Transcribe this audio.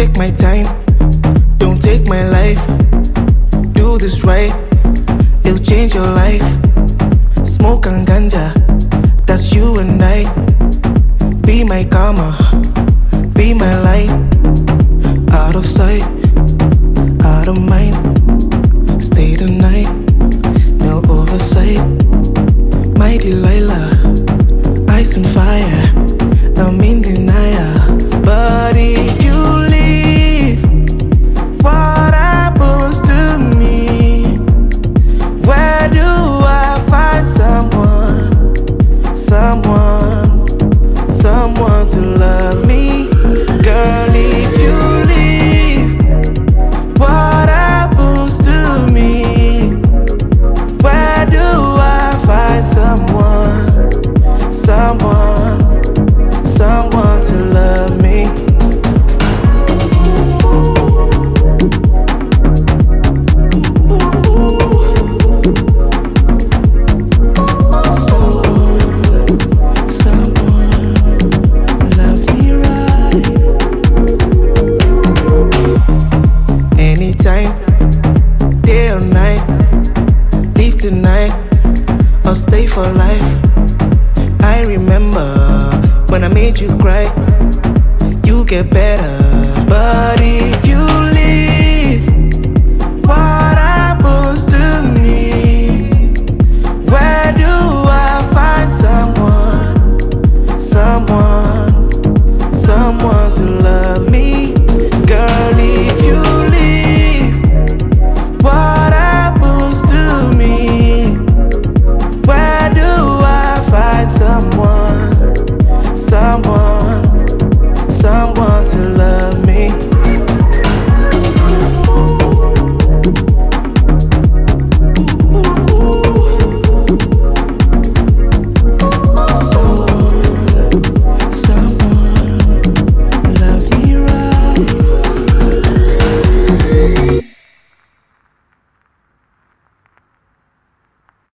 take my time, don't take my life. Do this right, it'll change your life. Smoke and ganja, that's you and I. Be my karma, be my light. Out of sight, out of mind. Stay the night, no oversight. My Delilah, ice and fire, I'm in denial. But if you leave, what happens to me? Where do I find someone to love me? Girl, if you leave, what happens to me? Where do I find someone to love me? Anytime, day or night, leave tonight or stay for life. I remember when I made you cry, you get better. But if you